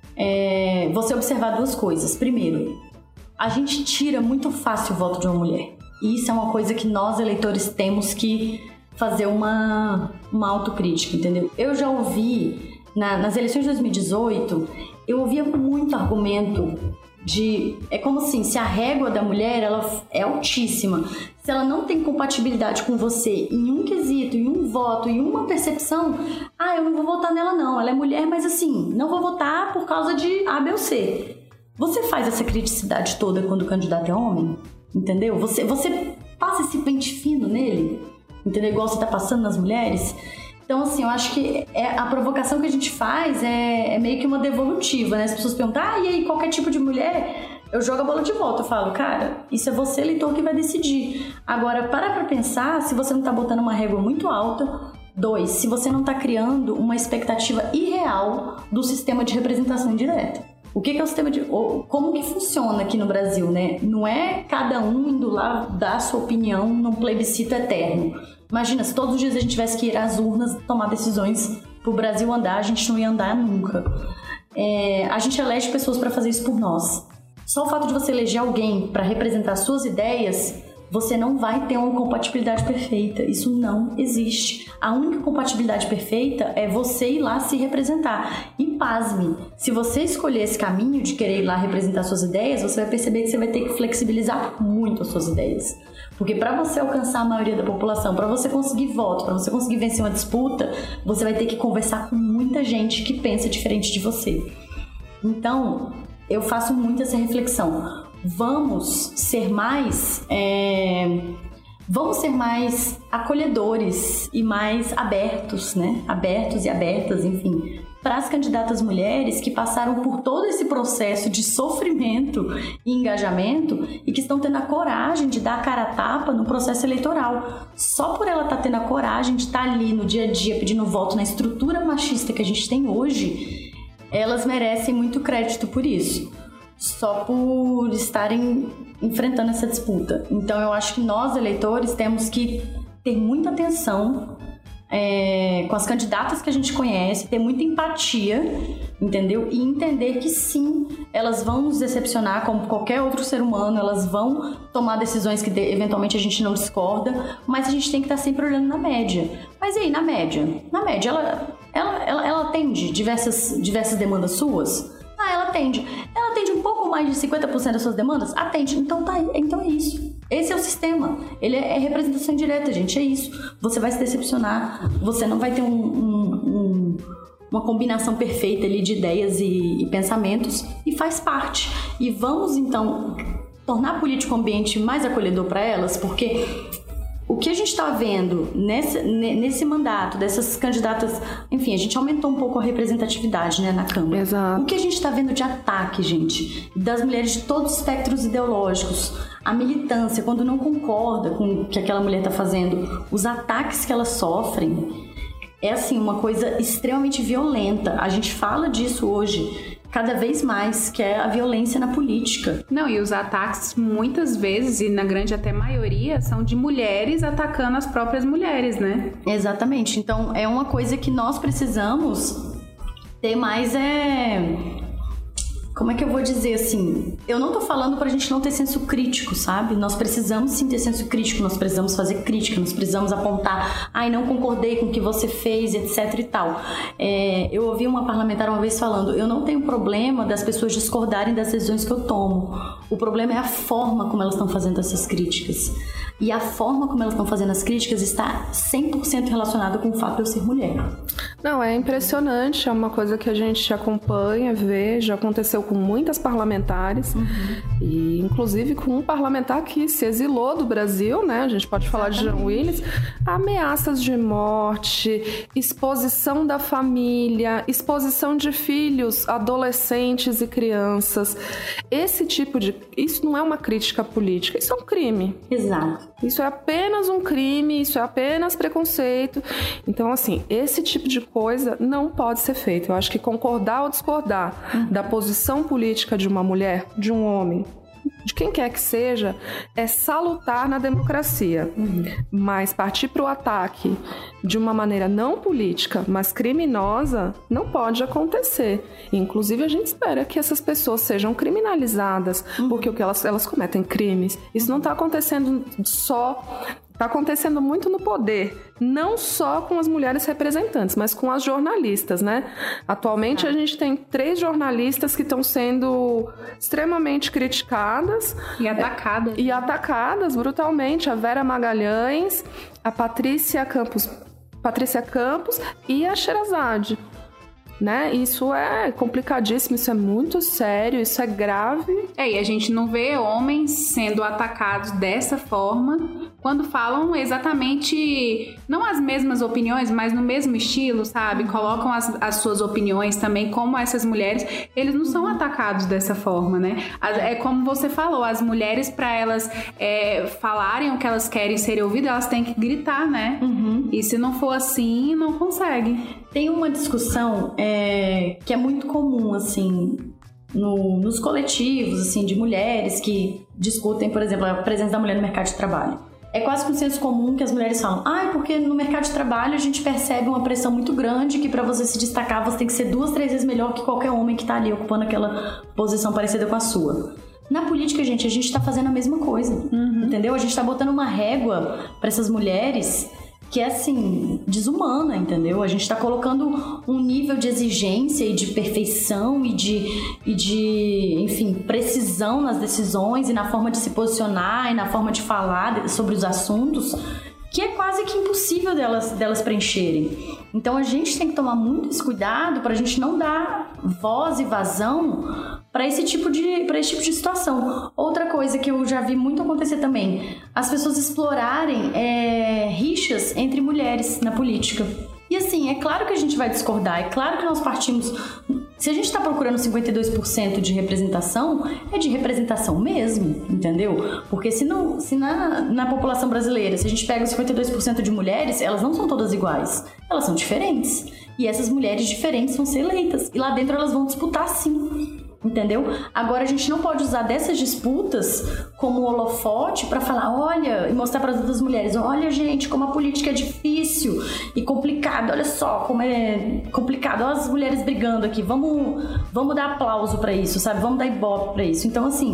é você observar duas coisas. Primeiro, a gente tira muito fácil o voto de uma mulher. E isso é uma coisa que nós, eleitores, temos que fazer uma, uma autocrítica, entendeu? Eu já ouvi, na, nas eleições de dois mil e dezoito, eu ouvia muito argumento de... É como assim, se a régua da mulher ela é altíssima, se ela não tem compatibilidade com você em um quesito, em um voto, em uma percepção, ah, eu não vou votar nela não, ela é mulher, mas assim, não vou votar por causa de A, B ou C. Você faz essa criticidade toda quando o candidato é homem? Entendeu? Você, você passa esse pente fino nele? Entendeu? Igual você tá passando nas mulheres? Então, assim, eu acho que é, a provocação que a gente faz é, é meio que uma devolutiva, né? As pessoas perguntam, ah, e aí, qualquer tipo de mulher, eu jogo a bola de volta. Eu falo, cara, isso é você, eleitor, que vai decidir. Agora, para pra pensar se você não tá botando uma régua muito alta. Dois, se você não tá criando uma expectativa irreal do sistema de representação indireta. O que é o sistema de... Como que funciona aqui no Brasil, né? Não é cada um indo lá dar sua opinião num plebiscito eterno. Imagina, se todos os dias a gente tivesse que ir às urnas tomar decisões pro Brasil andar, a gente não ia andar nunca. É, a gente elege pessoas para fazer isso por nós. Só o fato de você eleger alguém para representar suas ideias você não vai ter uma compatibilidade perfeita. Isso não existe. A única compatibilidade perfeita é você ir lá se representar. E pasme, se você escolher esse caminho de querer ir lá representar suas ideias, você vai perceber que você vai ter que flexibilizar muito as suas ideias. Porque para você alcançar a maioria da população, para você conseguir voto, para você conseguir vencer uma disputa, você vai ter que conversar com muita gente que pensa diferente de você. Então, eu faço muito essa reflexão. Vamos ser mais... É... Vamos ser mais acolhedores e mais abertos, né? Abertos e abertas, enfim, para as candidatas mulheres que passaram por todo esse processo de sofrimento e engajamento e que estão tendo a coragem de dar a cara a tapa no processo eleitoral. Só por ela estar tendo a coragem de estar ali no dia a dia pedindo voto na estrutura machista que a gente tem hoje, elas merecem muito crédito por isso. Só por estarem enfrentando essa disputa. Então eu acho que nós, eleitores, temos que ter muita atenção é, com as candidatas que a gente conhece, ter muita empatia, entendeu? E entender que sim, elas vão nos decepcionar como qualquer outro ser humano, elas vão tomar decisões que de, eventualmente a gente não discorda, mas a gente tem que estar sempre olhando na média. Mas e aí, na média? Na média, ela, ela, ela, ela atende diversas, diversas demandas suas? Ah, ela atende. Ela atende um pouco mais de cinquenta por cento das suas demandas? Atende. Então tá, então é isso. Esse é o sistema. Ele é representação direta, gente. É isso. Você vai se decepcionar. Você não vai ter um, um, um, uma combinação perfeita ali de ideias e, e pensamentos. E faz parte. E vamos, então, tornar político o ambiente mais acolhedor para elas, porque... O que a gente está vendo nesse, nesse mandato dessas candidatas... Enfim, a gente aumentou um pouco a representatividade, né, na Câmara. Exato. O que a gente está vendo de ataque, gente, das mulheres de todos os espectros ideológicos, a militância, quando não concorda com o que aquela mulher está fazendo, os ataques que elas sofrem, é assim, uma coisa extremamente violenta. A gente fala disso hoje... cada vez mais, que é a violência na política. Não, e os ataques muitas vezes, e na grande até maioria, são de mulheres atacando as próprias mulheres, né? Exatamente. Então, é uma coisa que nós precisamos ter mais, é... Como é que eu vou dizer assim? Eu não tô falando pra gente não ter senso crítico, sabe? Nós precisamos sim ter senso crítico, nós precisamos fazer crítica, nós precisamos apontar, ai, não concordei com o que você fez, etc e tal. É, eu ouvi uma parlamentar uma vez falando, eu não tenho problema das pessoas discordarem das decisões que eu tomo. O problema é a forma como elas estão fazendo essas críticas. E a forma como elas estão fazendo as críticas está cem por cento relacionada com o fato de eu ser mulher. Não, é impressionante, é uma coisa que a gente acompanha, vê, já aconteceu com muitas parlamentares, uhum. E inclusive com um parlamentar que se exilou do Brasil, né? A gente pode falar Exatamente. de Jean Willis. Ameaças de morte, exposição da família, exposição de filhos, adolescentes e crianças. Esse tipo de... Isso não é uma crítica política, isso é um crime. Exato. Isso é apenas um crime, isso é apenas preconceito. Então, assim, esse tipo de coisa não pode ser feito. Eu acho que concordar ou discordar uhum. da posição política de uma mulher, de um homem, de quem quer que seja, é salutar na democracia. Uhum. Mas partir para o ataque de uma maneira não política, mas criminosa, não pode acontecer. Inclusive, a gente espera que essas pessoas sejam criminalizadas, uhum. porque o que elas, elas cometem crimes. Isso não está acontecendo só... Está acontecendo muito no poder, não só com as mulheres representantes, mas com as jornalistas, né? Atualmente a gente tem três jornalistas que estão sendo extremamente criticadas. E atacadas. E atacadas brutalmente. A Vera Magalhães, a Patrícia Campos, Patrícia Campos e a Sherazade. Né? Isso é complicadíssimo, isso é muito sério, isso é grave. É, e a gente não vê homens sendo atacados dessa forma quando falam exatamente, não as mesmas opiniões, mas no mesmo estilo, sabe? Colocam as, as suas opiniões também, como essas mulheres, eles não são atacados dessa forma, né? É como você falou, as mulheres, para elas é, falarem o que elas querem ser ouvidas, elas têm que gritar, né? Uhum. E se não for assim, não consegue. Tem uma discussão é, que é muito comum, assim, no, nos coletivos, assim, de mulheres que discutem, por exemplo, a presença da mulher no mercado de trabalho. É quase que um senso comum que as mulheres falam, ah, é porque no mercado de trabalho a gente percebe uma pressão muito grande que para você se destacar você tem que ser duas, três vezes melhor que qualquer homem que tá ali ocupando aquela posição parecida com a sua. Na política, gente, a gente tá fazendo a mesma coisa, uhum. entendeu? A gente tá botando uma régua para essas mulheres que é, assim, desumana, entendeu? A gente tá colocando um nível de exigência e de perfeição e de, e de, enfim, precisão nas decisões e na forma de se posicionar e na forma de falar sobre os assuntos que é quase que impossível delas, delas preencherem. Então a gente tem que tomar muito esse cuidado para a gente não dar voz e vazão para esse tipo de para esse tipo de situação. Outra coisa que eu já vi muito acontecer também, as pessoas explorarem é, rixas entre mulheres na política. E assim, é claro que a gente vai discordar, é claro que nós partimos... Se a gente está procurando cinquenta e dois por cento de representação, é de representação mesmo, entendeu? Porque se, não, se na, na população brasileira, se a gente pega os cinquenta e dois por cento de mulheres, elas não são todas iguais, elas são diferentes. E essas mulheres diferentes vão ser eleitas. E lá dentro elas vão disputar sim. Entendeu? Agora a gente não pode usar dessas disputas como holofote para falar, olha, e mostrar para as outras mulheres, olha gente, como a política é difícil e complicado, olha só como é complicado, olha as mulheres brigando aqui, vamos, vamos dar aplauso para isso, sabe? Vamos dar ibope para isso. Então assim,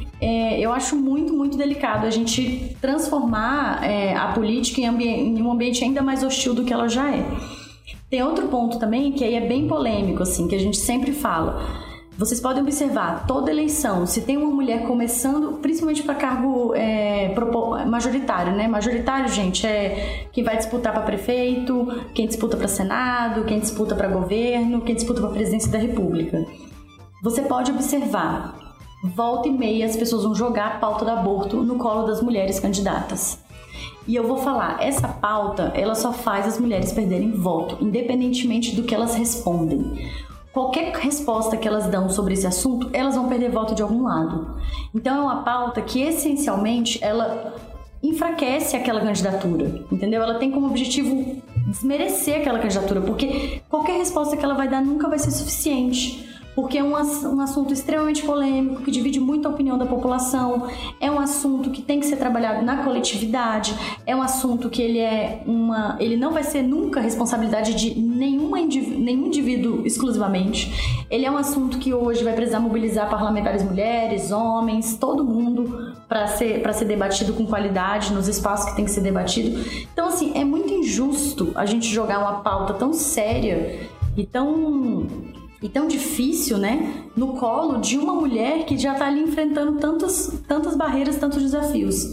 é, eu acho muito, muito delicado a gente transformar é, a política em, ambi- em um ambiente ainda mais hostil do que ela já é. Tem outro ponto também que aí é bem polêmico, assim, que a gente sempre fala. Vocês podem observar, toda eleição, se tem uma mulher começando, principalmente para cargo é, majoritário, né? Majoritário, gente, é quem vai disputar para prefeito, quem disputa para senado, quem disputa para governo, quem disputa para presidência da república. Você pode observar, volta e meia as pessoas vão jogar a pauta do aborto no colo das mulheres candidatas. E eu vou falar, essa pauta, ela só faz as mulheres perderem voto, independentemente do que elas respondem. Qualquer resposta que elas dão sobre esse assunto, elas vão perder voto de algum lado. Então é uma pauta que essencialmente ela enfraquece aquela candidatura, entendeu? Ela tem como objetivo desmerecer aquela candidatura, porque qualquer resposta que ela vai dar nunca vai ser suficiente. Porque é um, um assunto extremamente polêmico, que divide muito a opinião da população, é um assunto que tem que ser trabalhado na coletividade, é um assunto que ele, é uma, ele não vai ser nunca responsabilidade de nenhuma indiv- nenhum indivíduo exclusivamente. Ele é um assunto que hoje vai precisar mobilizar parlamentares mulheres, homens, todo mundo para ser, para ser debatido com qualidade nos espaços que tem que ser debatido. Então, assim, é muito injusto a gente jogar uma pauta tão séria e tão... e tão difícil, né, no colo de uma mulher que já está ali enfrentando tantas, tantas barreiras, tantos desafios.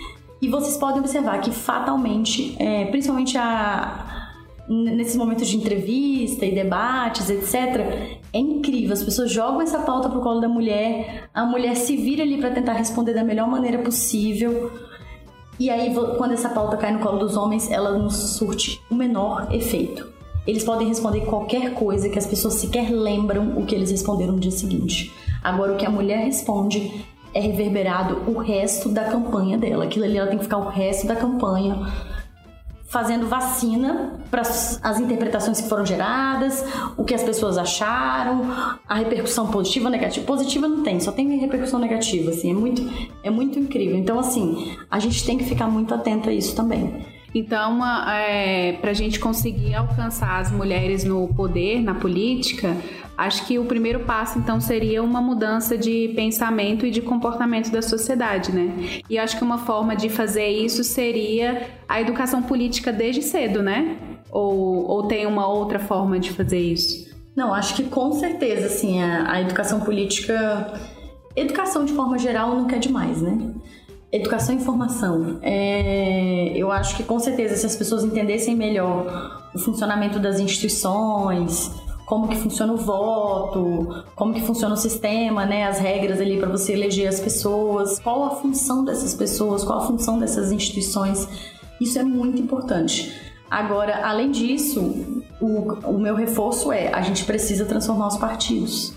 E vocês podem observar que fatalmente, é, principalmente a, nesses momentos de entrevista e debates, etcétera, é incrível, as pessoas jogam essa pauta pro colo da mulher, a mulher se vira ali para tentar responder da melhor maneira possível, e aí quando essa pauta cai no colo dos homens, ela não surte o menor efeito. Eles podem responder qualquer coisa que as pessoas sequer lembram o que eles responderam no dia seguinte. Agora, o que a mulher responde é reverberado o resto da campanha dela. Aquilo ali, ela tem que ficar o resto da campanha fazendo vacina para as interpretações que foram geradas, o que as pessoas acharam, a repercussão positiva ou negativa. Positiva não tem, só tem repercussão negativa, assim, é muito, é muito incrível. Então, assim, a gente tem que ficar muito atento a isso também. Então, é, para a gente conseguir alcançar as mulheres no poder, na política, acho que o primeiro passo, então, seria uma mudança de pensamento e de comportamento da sociedade, né? E acho que uma forma de fazer isso seria a educação política desde cedo, né? Ou, ou tem uma outra forma de fazer isso? Não, acho que com certeza, assim, a, a educação política... Educação, de forma geral, nunca é demais, né? Educação e informação. É, eu acho que, com certeza, se as pessoas entendessem melhor o funcionamento das instituições, como que funciona o voto, como que funciona o sistema, né, as regras ali para você eleger as pessoas, qual a função dessas pessoas, qual a função dessas instituições, isso é muito importante. Agora, além disso, o, o meu reforço é, a gente precisa transformar os partidos,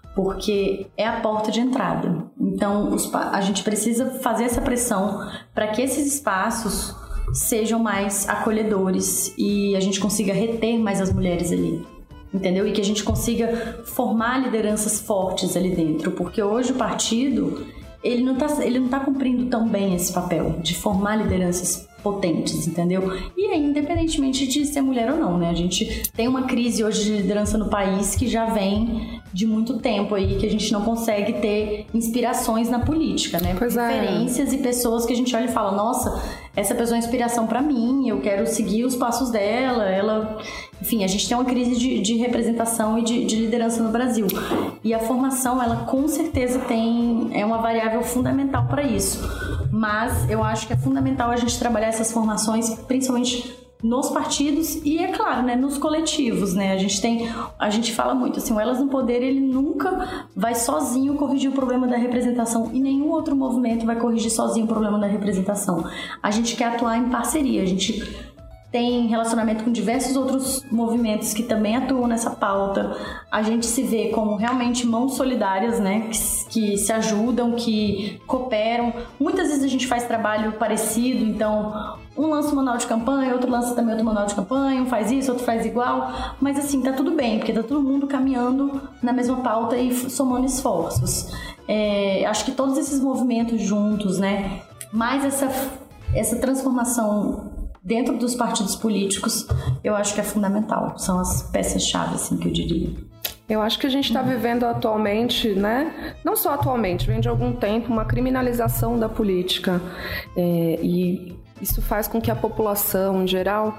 porque é a porta de entrada. Então, os, a gente precisa fazer essa pressão para que esses espaços sejam mais acolhedores e a gente consiga reter mais as mulheres ali, entendeu? E que a gente consiga formar lideranças fortes ali dentro, porque hoje o partido, ele não está ele não tá cumprindo tão bem esse papel de formar lideranças potentes, entendeu? E aí, independentemente de ser mulher ou não, né? A gente tem uma crise hoje de liderança no país que já vem de muito tempo aí, que a gente não consegue ter inspirações na política, né? Pois Referências é. e pessoas que a gente olha e fala, nossa, essa pessoa é inspiração pra mim, eu quero seguir os passos dela, ela... Enfim, a gente tem uma crise de, de representação e de, de liderança no Brasil. E a formação, ela com certeza tem, é uma variável fundamental para isso. Mas eu acho que é fundamental a gente trabalhar essas formações, principalmente nos partidos e, é claro, né, nos coletivos, né? A gente tem, a gente fala muito assim, o Elas no Poder, ele nunca vai sozinho corrigir o problema da representação e nenhum outro movimento vai corrigir sozinho o problema da representação. A gente quer atuar em parceria, a gente tem relacionamento com diversos outros movimentos que também atuam nessa pauta. A gente se vê como realmente mãos solidárias, né? Que, que se ajudam, que cooperam. Muitas vezes a gente faz trabalho parecido, então um lança um manual de campanha, outro lança também outro manual de campanha, um faz isso, outro faz igual. Mas assim, tá tudo bem, porque tá todo mundo caminhando na mesma pauta e somando esforços. É, acho que todos esses movimentos juntos, né? Mais essa, essa transformação dentro dos partidos políticos, eu acho que é fundamental. São as peças-chave, assim, que eu diria. Eu acho que a gente está vivendo atualmente, né? Não só atualmente, vem de algum tempo, uma criminalização da política. É, e isso faz com que a população, em geral,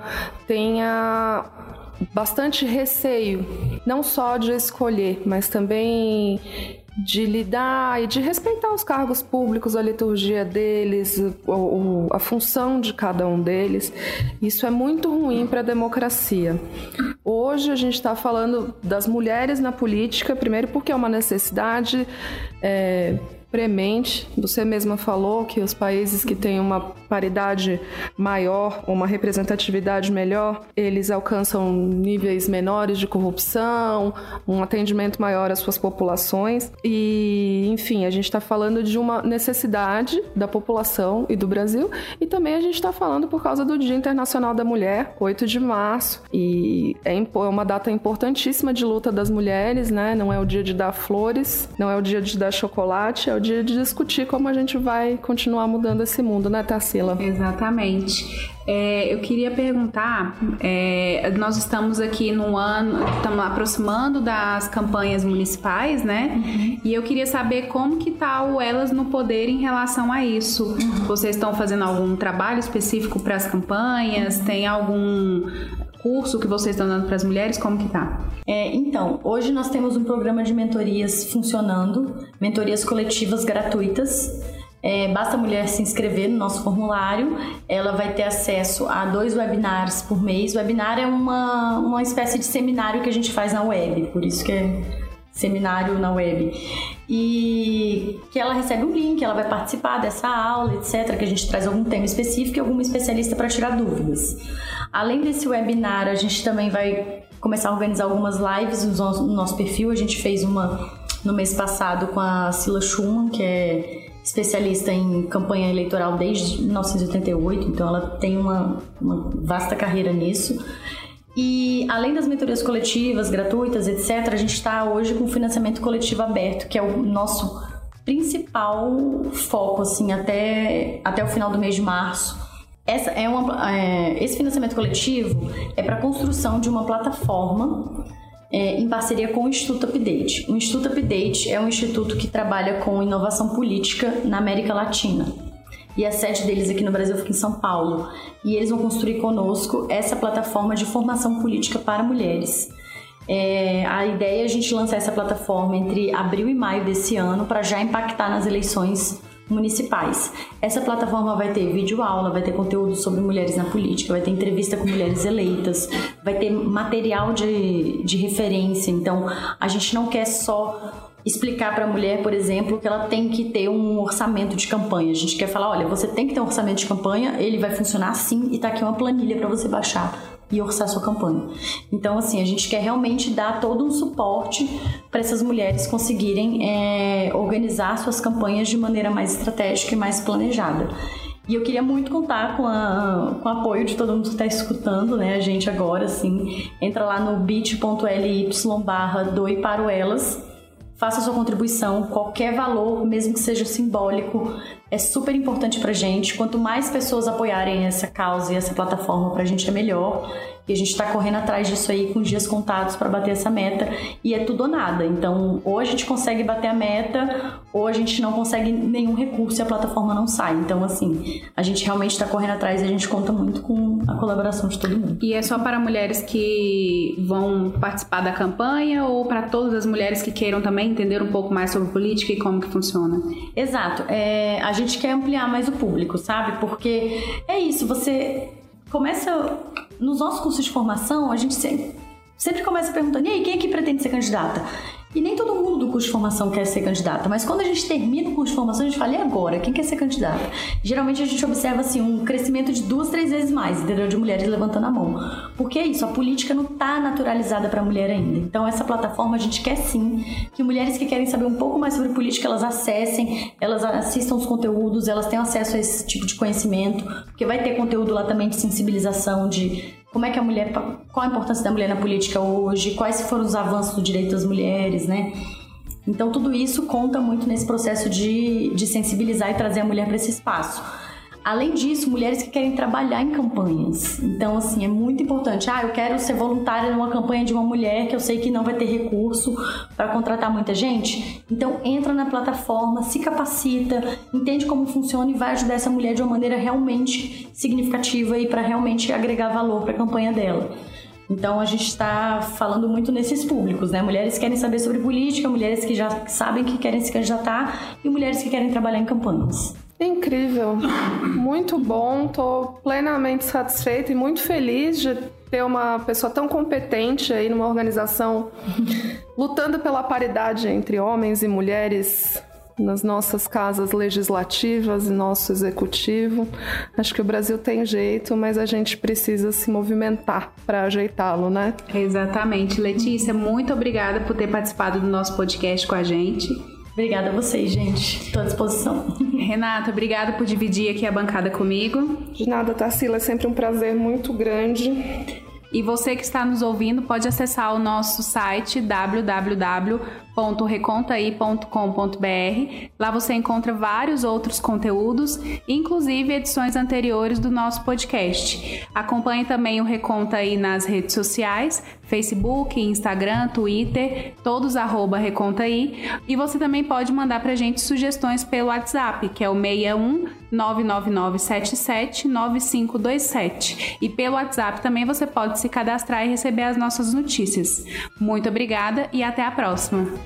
tenha bastante receio, não só de escolher, mas também de lidar e de respeitar os cargos públicos, a liturgia deles, o, a função de cada um deles. Isso é muito ruim para a democracia. Hoje a gente está falando das mulheres na política, primeiro porque é uma necessidade é, premente. Você mesma falou que os países que têm uma paridade maior, uma representatividade melhor, eles alcançam níveis menores de corrupção, um atendimento maior às suas populações. E, enfim, a gente está falando de uma necessidade da população e do Brasil, e também a gente está falando por causa do Dia Internacional da Mulher, oito de março, e é uma data importantíssima de luta das mulheres, né? Não é o dia de dar flores, não é o dia de dar chocolate, é o dia de discutir como a gente vai continuar mudando esse mundo, né, Tarsila? Exatamente. É, eu queria perguntar, é, nós estamos aqui num ano, estamos aproximando das campanhas municipais, né? Uhum. E eu queria saber como que tá o Elas no Poder em relação a isso. Uhum. Vocês estão fazendo algum trabalho específico para as campanhas? Uhum. Tem algum curso que vocês estão dando para as mulheres? Como que tá? É, então, hoje nós temos um programa de mentorias funcionando, mentorias coletivas gratuitas. É, basta a mulher se inscrever no nosso formulário, ela vai ter acesso a dois webinars por mês. O webinar é uma, uma espécie de seminário que a gente faz na web, por isso que é seminário na web. E que ela recebe um link, ela vai participar dessa aula, etcétera, que a gente traz algum tema específico e alguma especialista para tirar dúvidas. Além desse webinar, a gente também vai começar a organizar algumas lives no nosso, no nosso perfil. A gente fez uma no mês passado com a Cila Schumann, que é especialista em campanha eleitoral desde mil novecentos e oitenta e oito, então ela tem uma, uma vasta carreira nisso. E além das mentorias coletivas, gratuitas, etcétera, a gente está hoje com o financiamento coletivo aberto, que é o nosso principal foco, assim, até, até o final do mês de março. Essa é uma, é, esse financiamento coletivo é para a construção de uma plataforma É, em parceria com o Instituto Update. O Instituto Update é um instituto que trabalha com inovação política na América Latina. E a sede deles aqui no Brasil fica em São Paulo. E eles vão construir conosco essa plataforma de formação política para mulheres. É, a ideia é a gente lançar essa plataforma entre abril e maio desse ano para já impactar nas eleições municipais. Essa plataforma vai ter vídeo-aula, vai ter conteúdo sobre mulheres na política, vai ter entrevista com mulheres eleitas, vai ter material de, de referência. Então, a gente não quer só explicar para a mulher, por exemplo, que ela tem que ter um orçamento de campanha. A gente quer falar, olha, você tem que ter um orçamento de campanha, ele vai funcionar assim e tá aqui uma planilha para você baixar e orçar sua campanha. Então, assim, a gente quer realmente dar todo um suporte para essas mulheres conseguirem é, organizar suas campanhas de maneira mais estratégica e mais planejada. E eu queria muito contar com, a, com o apoio de todo mundo que está escutando, né, a gente agora, assim, entra lá no bit.ly barra doe para o Elas, faça sua contribuição, qualquer valor, mesmo que seja simbólico, é super importante pra gente. Quanto mais pessoas apoiarem essa causa e essa plataforma, pra gente é melhor. E a gente está correndo atrás disso aí com dias contados para bater essa meta, e é tudo ou nada. Então, ou a gente consegue bater a meta, ou a gente não consegue nenhum recurso e a plataforma não sai. Então, assim, a gente realmente está correndo atrás e a gente conta muito com a colaboração de todo mundo. E é só para mulheres que vão participar da campanha ou para todas as mulheres que queiram também entender um pouco mais sobre política e como que funciona? Exato. É, a gente quer ampliar mais o público, sabe? Porque é isso, você começa... Nos nossos cursos de formação, a gente sempre, sempre começa perguntando: e aí, quem é que pretende ser candidata? E nem todo mundo do curso de formação quer ser candidata, mas quando a gente termina o curso de formação, a gente fala: e agora? Quem quer ser candidata? Geralmente a gente observa assim, um crescimento de duas, três vezes mais, entendeu? De mulheres levantando a mão. Porque é isso, a política não está naturalizada para a mulher ainda. Então essa plataforma a gente quer sim que mulheres que querem saber um pouco mais sobre política, elas acessem, elas assistam os conteúdos, elas tenham acesso a esse tipo de conhecimento, porque vai ter conteúdo lá também de sensibilização, de como é que a mulher, qual a importância da mulher na política hoje, quais foram os avanços do direito das mulheres, né? Então tudo isso conta muito nesse processo de, de sensibilizar e trazer a mulher para esse espaço. Além disso, mulheres que querem trabalhar em campanhas. Então, assim, é muito importante. Ah, eu quero ser voluntária numa campanha de uma mulher que eu sei que não vai ter recurso para contratar muita gente. Então, entra na plataforma, se capacita, entende como funciona e vai ajudar essa mulher de uma maneira realmente significativa e para realmente agregar valor para a campanha dela. Então, a gente está falando muito nesses públicos, né? Mulheres que querem saber sobre política, mulheres que já sabem que querem se candidatar e mulheres que querem trabalhar em campanhas. Incrível, muito bom, estou plenamente satisfeita e muito feliz de ter uma pessoa tão competente aí numa organização lutando pela paridade entre homens e mulheres nas nossas casas legislativas e nosso executivo. Acho que o Brasil tem jeito, mas a gente precisa se movimentar para ajeitá-lo, né? Exatamente. Letícia, muito obrigada por ter participado do nosso podcast com a gente. Obrigada a vocês, gente. Estou à disposição. Renata, obrigada por dividir aqui a bancada comigo. De nada, Tarsila. É sempre um prazer muito grande. E você que está nos ouvindo pode acessar o nosso site w w w ponto recontai ponto com ponto b r. Lá você encontra vários outros conteúdos, inclusive edições anteriores do nosso podcast. Acompanhe também o Reconta aí nas redes sociais, Facebook, Instagram, Twitter, todos arroba Recontai. E você também pode mandar pra gente sugestões pelo WhatsApp, que é o seis um nove nove nove sete sete nove cinco dois sete. E pelo WhatsApp também você pode se cadastrar e receber as nossas notícias. Muito obrigada e até a próxima!